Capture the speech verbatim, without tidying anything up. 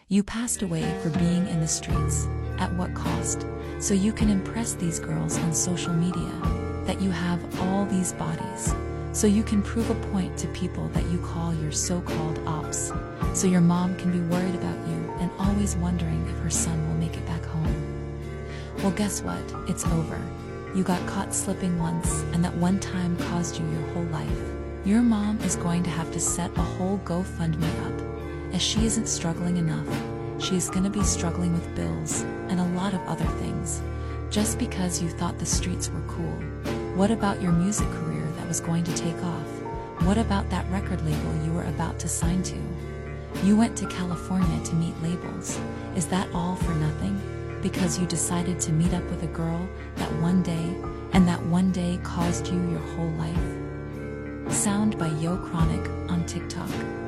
You passed away for being in the streets. At what cost? So you can impress these girls on social media that you have all these bodies. So you can prove a point to people that you call your so-called ops. So your mom can be worried about you and always wondering if her son will make it back home. Well, guess what? It's over. You got caught slipping once, and that one time caused you your whole life. Your mom is going to have to set a whole GoFundMe up. As she isn't struggling enough, she is going to be struggling with bills and a lot of other things, just because you thought the streets were cool. What about your music career that was going to take off? What about that record label you were about to sign to? You went to California to meet labels. Is that all for nothing? Because you decided to meet up with a girl that one day, and that one day caused you your whole life? Sound by Yo Chronic on TikTok.